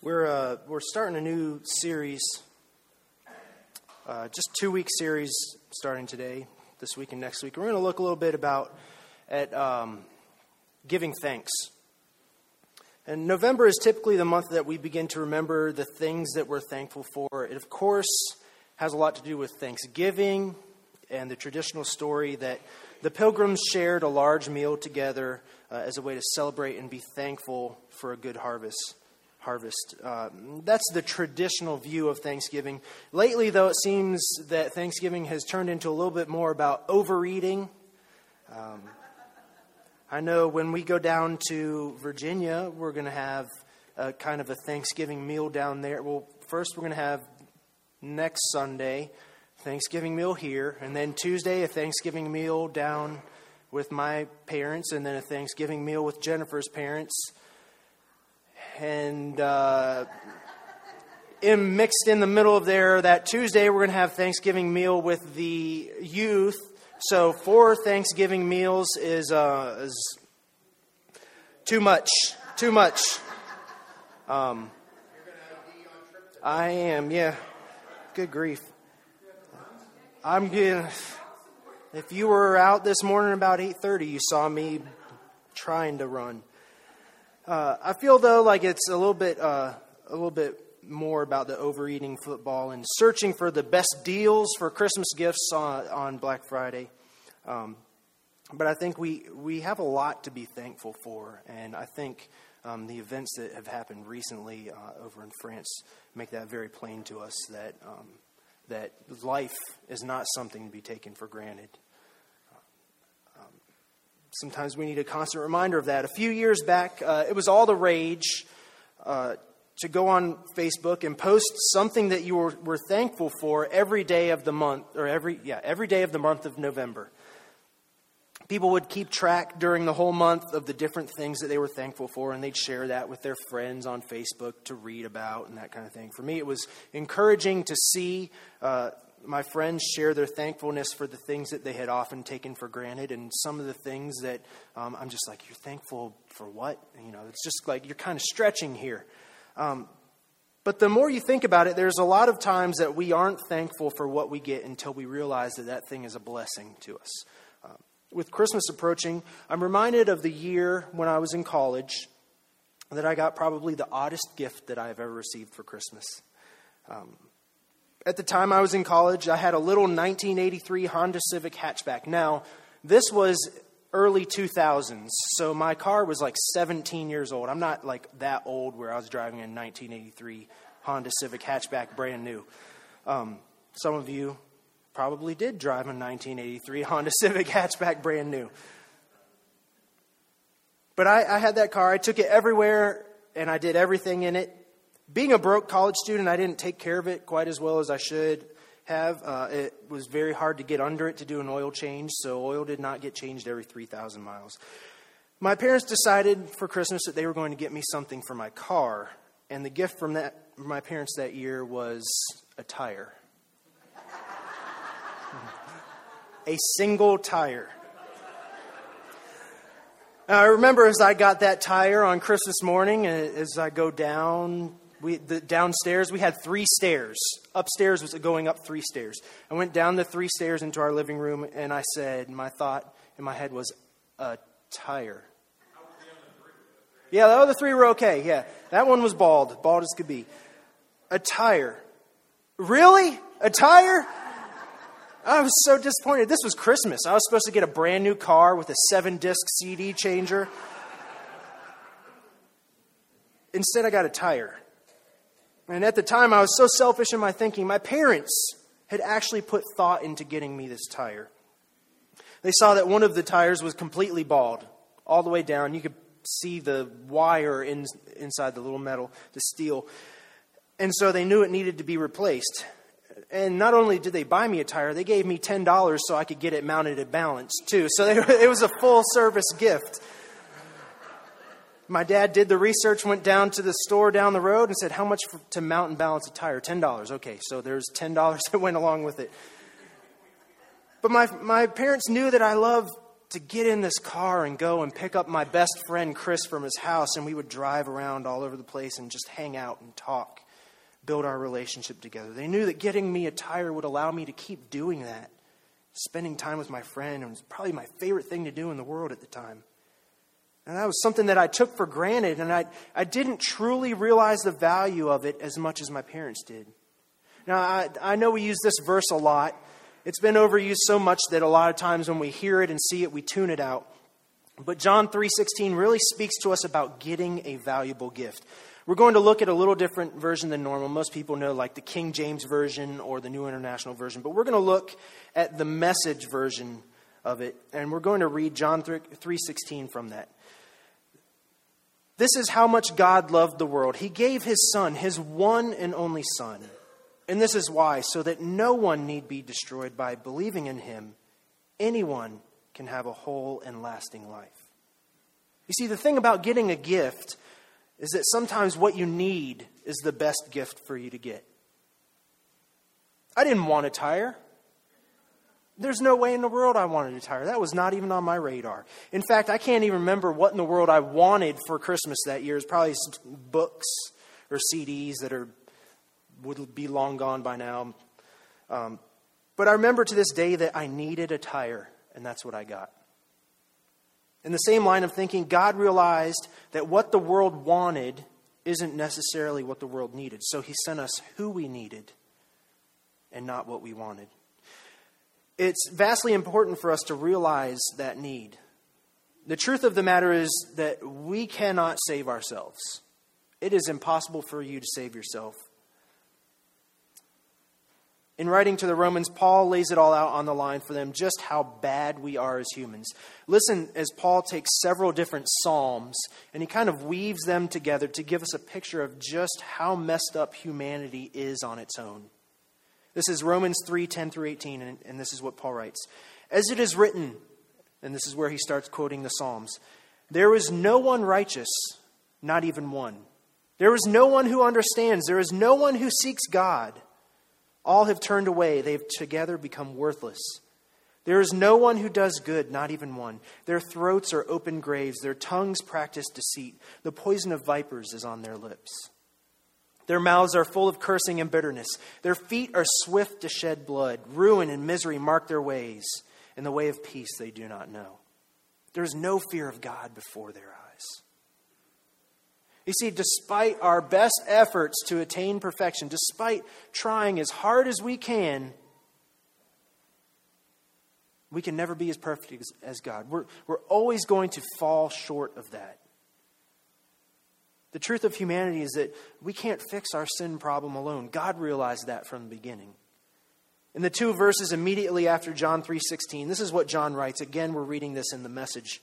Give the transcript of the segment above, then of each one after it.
We're starting a new series, just 2-week series starting today, this week and next week. We're going to look a little bit at giving thanks. And November is typically the month that we begin to remember the things that we're thankful for. It, of course, has a lot to do with Thanksgiving and the traditional story that the Pilgrims shared a large meal together as a way to celebrate and be thankful for a good harvest. That's the traditional view of Thanksgiving. Lately, though, it seems that Thanksgiving has turned into a little bit more about overeating. I know when we go down to Virginia, we're going to have a kind of a Thanksgiving meal down there. Well, first we're going to have next Sunday Thanksgiving meal here, and then Tuesday a Thanksgiving meal down with my parents, and then a Thanksgiving meal with Jennifer's parents. And mixed in the middle of there, that Tuesday, we're going to have Thanksgiving meal with the youth. So 4 Thanksgiving meals is too much. I am, yeah. Good grief. I'm getting. If you were out this morning about 8:30, you saw me trying to run. I feel though like it's a little bit more about the overeating football and searching for the best deals for Christmas gifts on Black Friday. But I think we have a lot to be thankful for, and I think the events that have happened recently over in France make that very plain to us that life is not something to be taken for granted. Sometimes we need a constant reminder of that. A few years back, it was all the rage to go on Facebook and post something that you were thankful for every day of the month, or every day of the month of November. People would keep track during the whole month of the different things that they were thankful for, and they'd share that with their friends on Facebook to read about and that kind of thing. For me, it was encouraging to see my friends share their thankfulness for the things that they had often taken for granted, and some of the things that I'm just like, you're thankful for what? It's just like you're kind of stretching here. But the more you think about it, there's a lot of times that we aren't thankful for what we get until we realize that thing is a blessing to us. With Christmas approaching, I'm reminded of the year when I was in college that I got probably the oddest gift that I've ever received for Christmas. At the time I was in college, I had a little 1983 Honda Civic hatchback. Now, this was early 2000s, so my car was like 17 years old. I'm not like that old where I was driving a 1983 Honda Civic hatchback brand new. Some of you probably did drive a 1983 Honda Civic hatchback brand new. But I had that car. I took it everywhere, and I did everything in it. Being a broke college student, I didn't take care of it quite as well as I should have. It was very hard to get under it to do an oil change, so oil did not get changed every 3,000 miles. My parents decided for Christmas that they were going to get me something for my car, and the gift from my parents that year was a tire. A single tire. I remember as I got that tire on Christmas morning, as I go down, downstairs, we had 3 stairs. Upstairs was going up 3 stairs. I went down the 3 stairs into our living room, and I said, my thought in my head was, a tire. Yeah, the other 3 were okay. Yeah, that one was bald as could be. A tire. Really? A tire? I was so disappointed. This was Christmas. I was supposed to get a brand new car with a 7-disc CD changer. Instead, I got a tire. And at the time, I was so selfish in my thinking. My parents had actually put thought into getting me this tire. They saw that one of the tires was completely bald, all the way down. You could see the wire inside the little metal, the steel. And so they knew it needed to be replaced. And not only did they buy me a tire, they gave me $10 so I could get it mounted and balanced too. So it was a full service gift. My dad did the research, went down to the store down the road and said, how much to mount and balance a tire? $10. Okay, so there's $10 that went along with it. But my parents knew that I loved to get in this car and go and pick up my best friend Chris from his house, and we would drive around all over the place and just hang out and talk, build our relationship together. They knew that getting me a tire would allow me to keep doing that. Spending time with my friend was probably my favorite thing to do in the world at the time. And that was something that I took for granted, and I didn't truly realize the value of it as much as my parents did. Now, I know we use this verse a lot. It's been overused so much that a lot of times when we hear it and see it, we tune it out. But John 3:16 really speaks to us about getting a valuable gift. We're going to look at a little different version than normal. Most people know like the King James Version or the New International Version. But we're going to look at the Message version of it. And we're going to read John 3:16 from that. This is how much God loved the world. He gave his Son, his one and only Son. And this is why, so that no one need be destroyed by believing in him. Anyone can have a whole and lasting life. You see, the thing about getting a gift is that sometimes what you need is the best gift for you to get. I didn't want a tire. There's no way in the world I wanted a tire. That was not even on my radar. In fact, I can't even remember what in the world I wanted for Christmas that year. It was probably some books or CDs that would be long gone by now. But I remember to this day that I needed a tire, and that's what I got. In the same line of thinking, God realized that what the world wanted isn't necessarily what the world needed. So he sent us who we needed and not what we wanted. It's vastly important for us to realize that need. The truth of the matter is that we cannot save ourselves. It is impossible for you to save yourself. In writing to the Romans, Paul lays it all out on the line for them, just how bad we are as humans. Listen as Paul takes several different psalms and he kind of weaves them together to give us a picture of just how messed up humanity is on its own. This is Romans 3:10-18, and this is what Paul writes. As it is written, and this is where he starts quoting the Psalms, there is no one righteous, not even one. There is no one who understands. There is no one who seeks God. All have turned away. They've together become worthless. There is no one who does good, not even one. Their throats are open graves. Their tongues practice deceit. The poison of vipers is on their lips. Their mouths are full of cursing and bitterness. Their feet are swift to shed blood. Ruin and misery mark their ways. And the way of peace they do not know. There is no fear of God before their eyes. You see, despite our best efforts to attain perfection, despite trying as hard as we can never be as perfect as God. We're always going to fall short of that. The truth of humanity is that we can't fix our sin problem alone. God realized that from the beginning. In the two verses immediately after John 3:16, this is what John writes. Again, we're reading this in the Message.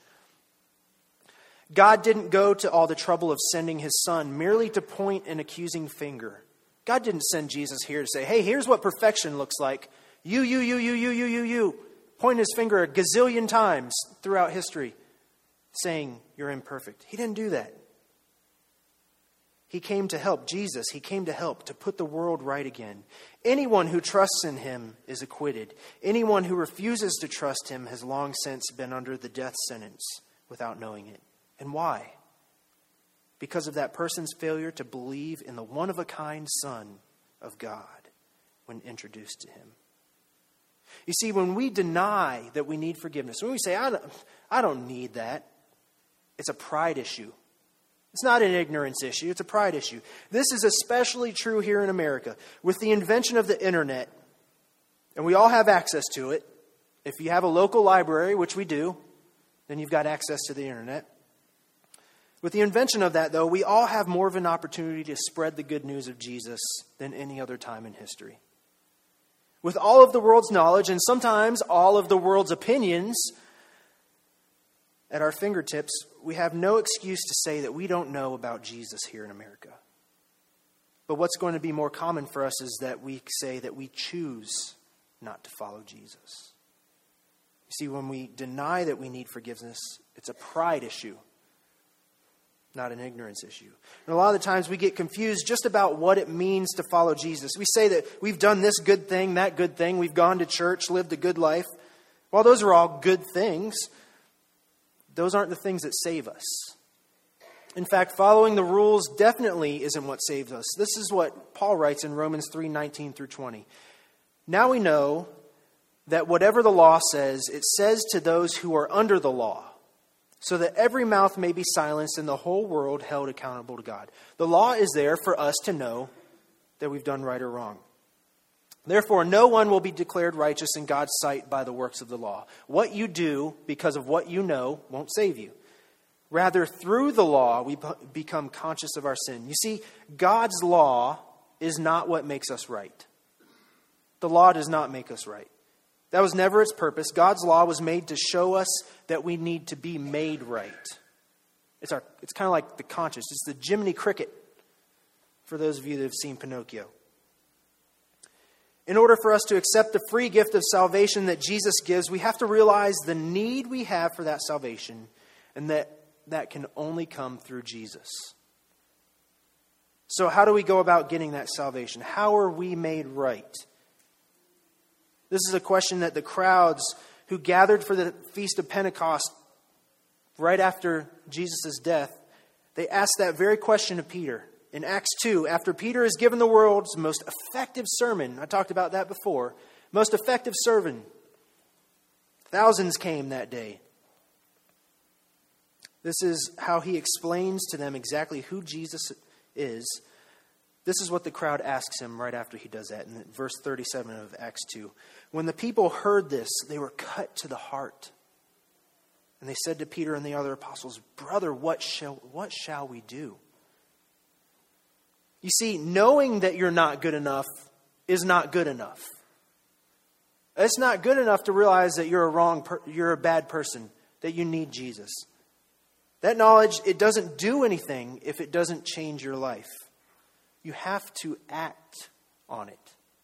God didn't go to all the trouble of sending his Son merely to point an accusing finger. God didn't send Jesus here to say, hey, here's what perfection looks like. You. Point his finger a gazillion times throughout history, saying you're imperfect. He didn't do that. He came to help. Jesus, he came to help, to put the world right again. Anyone who trusts in him is acquitted. Anyone who refuses to trust him has long since been under the death sentence without knowing it. And why? Because of that person's failure to believe in the one-of-a-kind Son of God when introduced to him. You see, when we deny that we need forgiveness, when we say, I don't need that, it's a pride issue. It's not an ignorance issue, it's a pride issue. This is especially true here in America. With the invention of the internet, and we all have access to it. If you have a local library, which we do, then you've got access to the internet. With the invention of that, though, we all have more of an opportunity to spread the good news of Jesus than any other time in history. With all of the world's knowledge, and sometimes all of the world's opinions at our fingertips, we have no excuse to say that we don't know about Jesus here in America. But what's going to be more common for us is that we say that we choose not to follow Jesus. You see, when we deny that we need forgiveness, it's a pride issue, not an ignorance issue. And a lot of the times we get confused just about what it means to follow Jesus. We say that we've done this good thing, that good thing. We've gone to church, lived a good life. Well, those are all good things. those aren't the things that save us. In fact, following the rules definitely isn't what saves us. This is what Paul writes in Romans 3:19 through 20. Now we know that whatever the law says, it says to those who are under the law, so that every mouth may be silenced and the whole world held accountable to God. The law is there for us to know that we've done right or wrong. Therefore, no one will be declared righteous in God's sight by the works of the law. What you do because of what you know won't save you. Rather, through the law, we become conscious of our sin. You see, God's law is not what makes us right. The law does not make us right. That was never its purpose. God's law was made to show us that we need to be made right. It's kind of like the conscience. It's the Jiminy Cricket, for those of you that have seen Pinocchio. In order for us to accept the free gift of salvation that Jesus gives, we have to realize the need we have for that salvation, and that can only come through Jesus. So how do we go about getting that salvation? How are we made right? This is a question that the crowds who gathered for the Feast of Pentecost right after Jesus' death, they asked that very question of Peter. In Acts 2, after Peter has given the world's most effective sermon, I talked about that before, most effective sermon, thousands came that day. This is how he explains to them exactly who Jesus is. This is what the crowd asks him right after he does that in verse 37 of Acts 2. When the people heard this, they were cut to the heart. And they said to Peter and the other apostles, "Brother, what shall we do?" You see, knowing that you're not good enough is not good enough. It's not good enough to realize that you're a bad person, that you need Jesus. That knowledge, it doesn't do anything if it doesn't change your life. You have to act on it.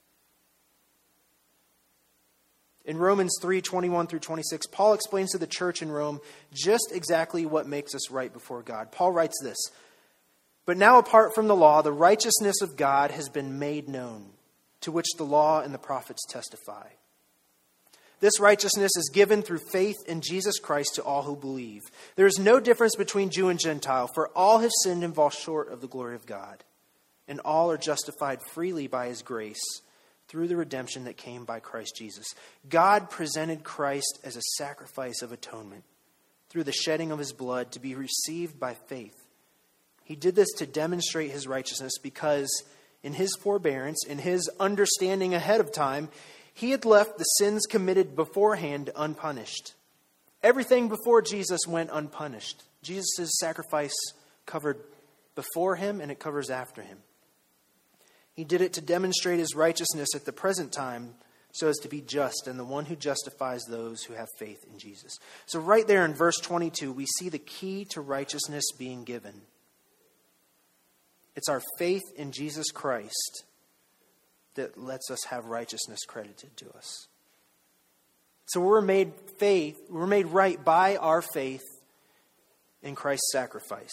In Romans 3:21 through 26, Paul explains to the church in Rome just exactly what makes us right before God. Paul writes this, "But now apart from the law, the righteousness of God has been made known, to which the law and the prophets testify. This righteousness is given through faith in Jesus Christ to all who believe. There is no difference between Jew and Gentile, for all have sinned and fall short of the glory of God. And all are justified freely by his grace through the redemption that came by Christ Jesus. God presented Christ as a sacrifice of atonement through the shedding of his blood to be received by faith. He did this to demonstrate his righteousness because in his forbearance, in his understanding ahead of time, he had left the sins committed beforehand unpunished. Everything before Jesus went unpunished. Jesus' sacrifice covered before him and it covers after him. He did it to demonstrate his righteousness at the present time so as to be just and the one who justifies those who have faith in Jesus. So right there in verse 22, we see the key to righteousness being given. It's our faith in Jesus Christ that lets us have righteousness credited to us. So we're made right by our faith in Christ's sacrifice.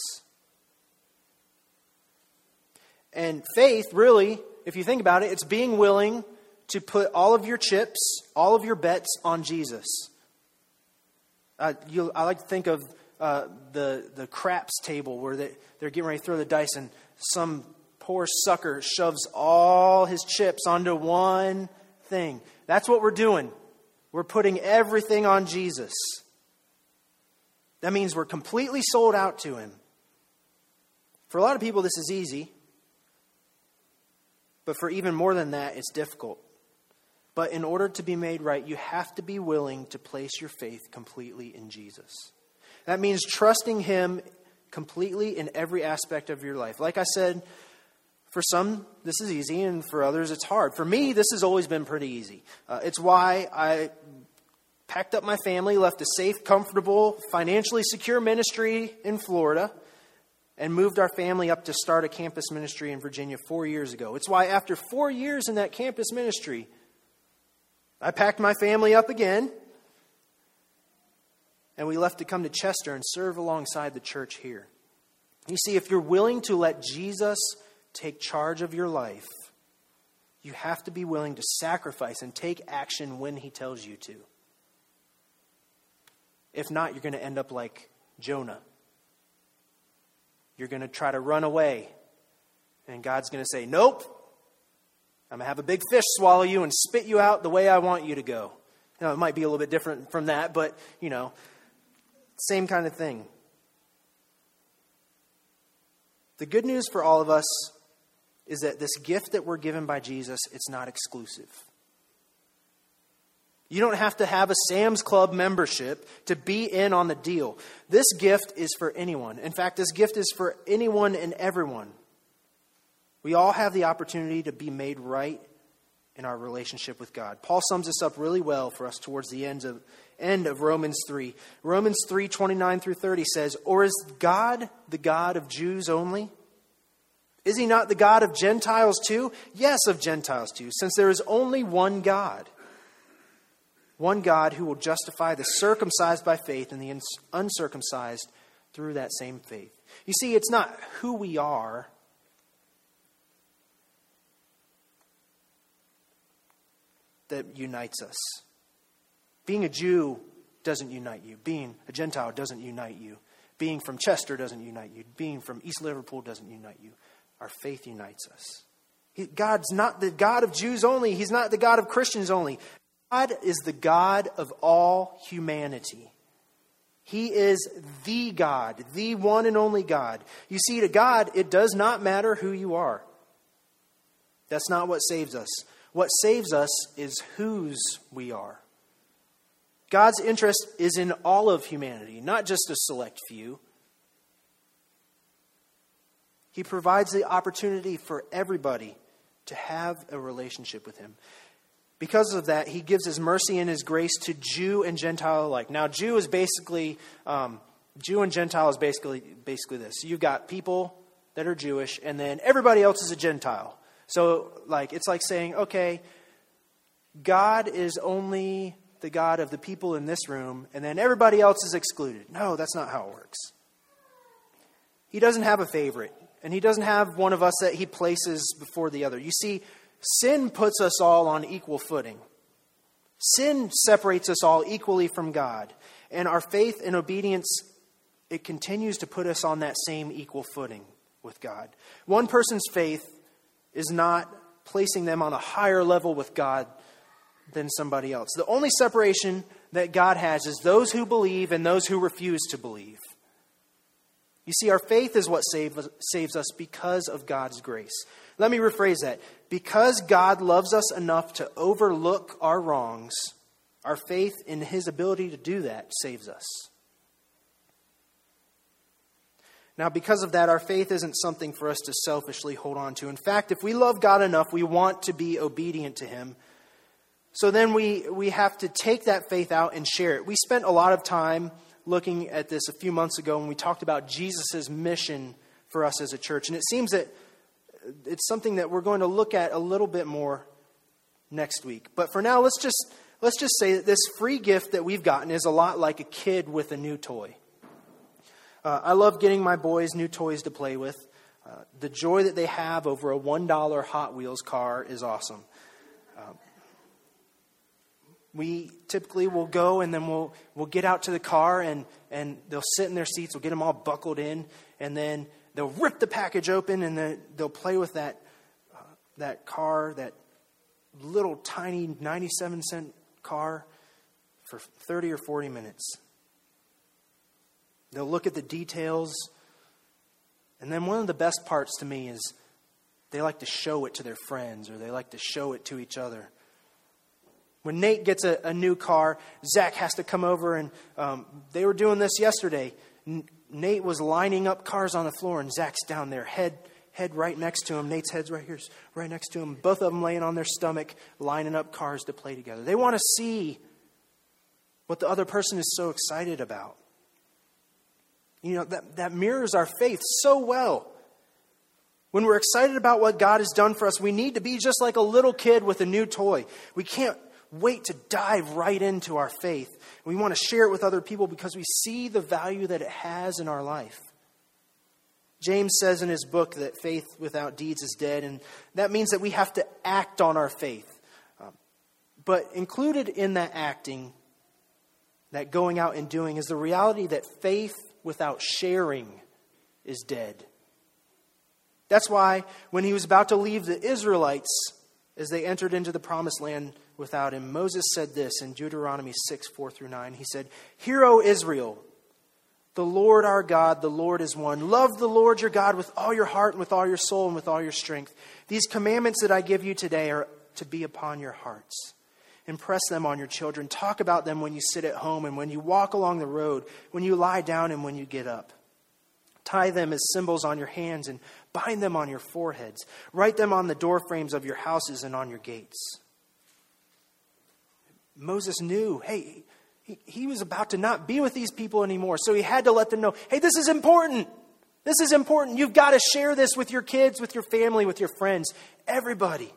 And faith, really, if you think about it, it's being willing to put all of your chips, all of your bets on Jesus. I like to think of the craps table where they're getting ready to throw the dice and some poor sucker shoves all his chips onto one thing. That's what we're doing. We're putting everything on Jesus. That means we're completely sold out to him. For a lot of people, this is easy. But for even more than that, it's difficult. But in order to be made right, you have to be willing to place your faith completely in Jesus. That means trusting him completely in every aspect of your life. Like I said, for some, this is easy, and for others, it's hard. For me, this has always been pretty easy. It's why I packed up my family, left a safe, comfortable, financially secure ministry in Florida, and moved our family up to start a campus ministry in Virginia 4 years ago. It's why after 4 years in that campus ministry, I packed my family up again, and we left to come to Chester and serve alongside the church here. You see, if you're willing to let Jesus take charge of your life, you have to be willing to sacrifice and take action when he tells you to. If not, you're going to end up like Jonah. You're going to try to run away. And God's going to say, nope. I'm going to have a big fish swallow you and spit you out the way I want you to go. Now, it might be a little bit different from that, but, same kind of thing. The good news for all of us is that this gift that we're given by Jesus, it's not exclusive. You don't have to have a Sam's Club membership to be in on the deal. This gift is for anyone. In fact, this gift is for anyone and everyone. We all have the opportunity to be made right in our relationship with God. Paul sums this up really well for us towards the end of Romans 3. Romans 3:29 through 30 says, "Or is God the God of Jews only? Is he not the God of Gentiles too? Yes, of Gentiles too, since there is only one God. One God who will justify the circumcised by faith and the uncircumcised through that same faith." You see, it's not who we are that unites us. Being a Jew doesn't unite you. Being a Gentile doesn't unite you. Being from Chester doesn't unite you. Being from East Liverpool doesn't unite you. Our faith unites us. God's not the God of Jews only. He's not the God of Christians only. God is the God of all humanity. He is the God, the one and only God. You see, to God, it does not matter who you are. That's not what saves us. What saves us is whose we are. God's interest is in all of humanity, not just a select few. He provides the opportunity for everybody to have a relationship with him. Because of that, he gives his mercy and his grace to Jew and Gentile alike. Now, Jew and Gentile is basically this. You've got people that are Jewish, and then everybody else is a Gentile. So, it's like saying, okay, God is only the God of the people in this room, and then everybody else is excluded. No, that's not how it works. He doesn't have a favorite, and he doesn't have one of us that he places before the other. You see, sin puts us all on equal footing. Sin separates us all equally from God, and our faith and obedience, it continues to put us on that same equal footing with God. One person's faith is not placing them on a higher level with God than somebody else. The only separation that God has is those who believe and those who refuse to believe. You see, our faith is what saves us because of God's grace. Let me rephrase that. Because God loves us enough to overlook our wrongs, our faith in his ability to do that saves us. Now, because of that, our faith isn't something for us to selfishly hold on to. In fact, if we love God enough, we want to be obedient to him. So then we have to take that faith out and share it. We spent a lot of time looking at this a few months ago when we talked about Jesus' mission for us as a church. And it seems that it's something that we're going to look at a little bit more next week. But for now, let's just say that this free gift that we've gotten is a lot like a kid with a new toy. I love getting my boys new toys to play with. The joy that they have over a $1 Hot Wheels car is awesome. We typically will go and then we'll get out to the car and they'll sit in their seats. We'll get them all buckled in, and then they'll rip the package open and then they'll play with that car, that little tiny 97-cent car, for 30 or 40 minutes. They'll look at the details. And then one of the best parts to me is they like to show it to their friends, or they like to show it to each other. When Nate gets a new car, Zach has to come over, and they were doing this yesterday. Nate was lining up cars on the floor, and Zach's down there, head right next to him. Nate's head's right here, right next to him. Both of them laying on their stomach, lining up cars to play together. They want to see what the other person is so excited about. You know, that mirrors our faith so well. When we're excited about what God has done for us, we need to be just like a little kid with a new toy. We can't wait to dive right into our faith. We want to share it with other people because we see the value that it has in our life. James says in his book that faith without deeds is dead, and that means that we have to act on our faith. But included in that acting that going out and doing, is the reality that faith without sharing is dead. That's why when he was about to leave the Israelites as they entered into the promised land without him, Moses said this in Deuteronomy 6:4-9. He said, "Hear, O Israel, the Lord our God, the Lord is one. Love the Lord your God with all your heart and with all your soul and with all your strength. These commandments that I give you today are to be upon your hearts. Impress them on your children. Talk about them when you sit at home and when you walk along the road, when you lie down and when you get up. Tie them as symbols on your hands and bind them on your foreheads. Write them on the doorframes of your houses and on your gates." Moses knew, hey, he was about to not be with these people anymore. So he had to let them know, hey, this is important. This is important. You've got to share this with your kids, with your family, with your friends, everybody.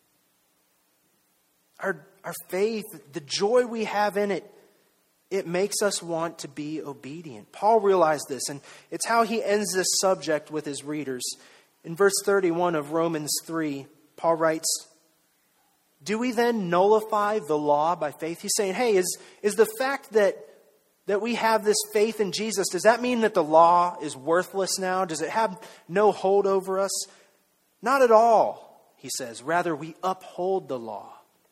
Our faith, the joy we have in it, it makes us want to be obedient. Paul realized this, and it's how he ends this subject with his readers. In verse 31 of Romans 3, Paul writes, "Do we then nullify the law by faith?" He's saying, hey, is the fact that we have this faith in Jesus, does that mean that the law is worthless now? Does it have no hold over us? Not at all, he says. Rather, we uphold the law.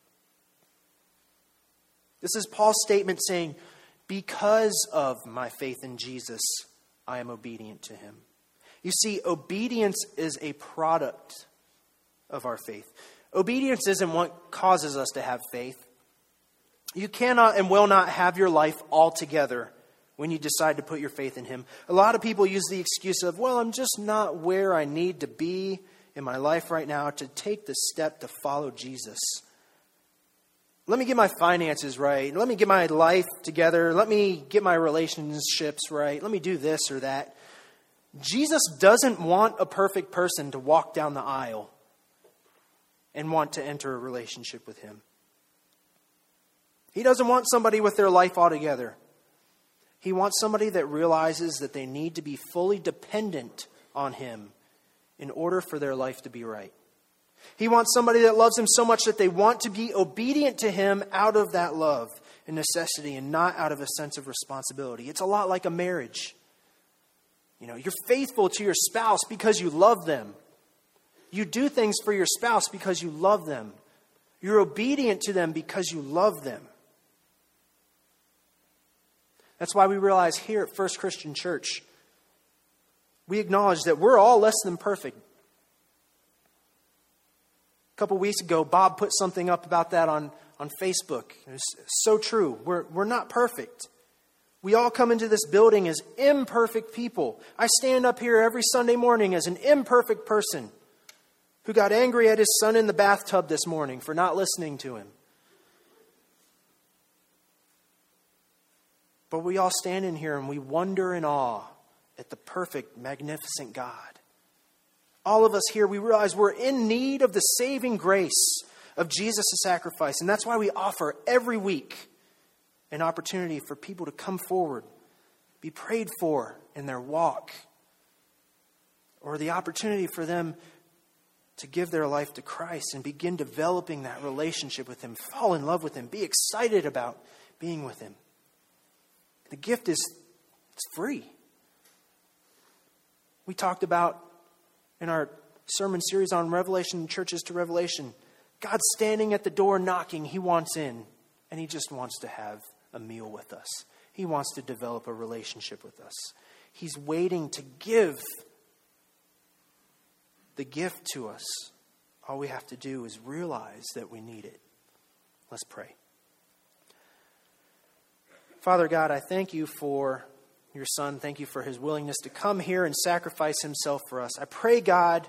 This is Paul's statement saying, because of my faith in Jesus, I am obedient to him. You see, obedience is a product of our faith. Obedience isn't what causes us to have faith. You cannot and will not have your life all together when you decide to put your faith in him. A lot of people use the excuse of, well, I'm just not where I need to be in my life right now to take the step to follow Jesus. Let me get my finances right. Let me get my life together. Let me get my relationships right. Let me do this or that. Jesus doesn't want a perfect person to walk down the aisle and want to enter a relationship with him. He doesn't want somebody with their life all together. He wants somebody that realizes that they need to be fully dependent on him in order for their life to be right. He wants somebody that loves him so much that they want to be obedient to him out of that love and necessity and not out of a sense of responsibility. It's a lot like a marriage. You know, you're faithful to your spouse because you love them. You do things for your spouse because you love them. You're obedient to them because you love them. That's why we realize here at First Christian Church, we acknowledge that we're all less than perfect. A couple weeks ago, Bob put something up about that on Facebook. It's so true. We're not perfect. We all come into this building as imperfect people. I stand up here every Sunday morning as an imperfect person who got angry at his son in the bathtub this morning for not listening to him. But we all stand in here and we wonder in awe at the perfect, magnificent God. All of us here, we realize we're in need of the saving grace of Jesus' sacrifice. And that's why we offer every week an opportunity for people to come forward, be prayed for in their walk, or the opportunity for them to give their life to Christ and begin developing that relationship with him, fall in love with him, be excited about being with him. The gift is free. We talked about in our sermon series on Revelation, Churches to Revelation, God's standing at the door knocking. He wants in, and he just wants to have a meal with us. He wants to develop a relationship with us. He's waiting to give the gift to us. All we have to do is realize that we need it. Let's pray. Father God, I thank you for your son. Thank you for his willingness to come here and sacrifice himself for us. I pray, God,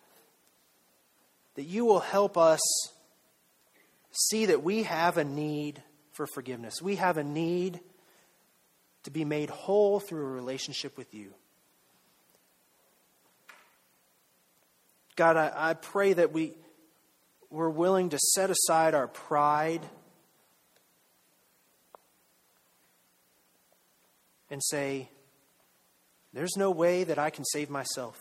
that you will help us see that we have a need for forgiveness. We have a need to be made whole through a relationship with you. God, I pray that we're willing to set aside our pride and say, there's no way that I can save myself.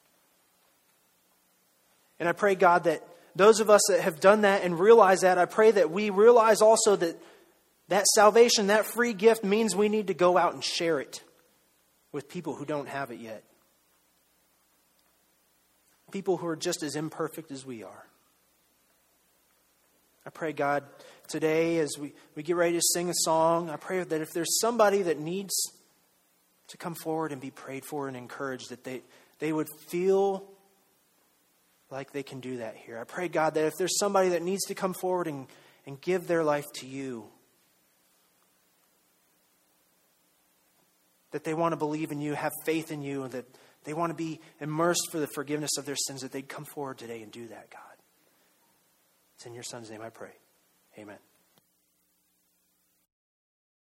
And I pray, God, that those of us that have done that and realize that, I pray that we realize also that That salvation, that free gift means we need to go out and share it with people who don't have it yet. People who are just as imperfect as we are. I pray, God, today as we get ready to sing a song, I pray that if there's somebody that needs to come forward and be prayed for and encouraged, that they would feel like they can do that here. I pray, God, that if there's somebody that needs to come forward and give their life to you, that they want to believe in you, have faith in you, and that they want to be immersed for the forgiveness of their sins, that they'd come forward today and do that, God. It's in your Son's name I pray. Amen.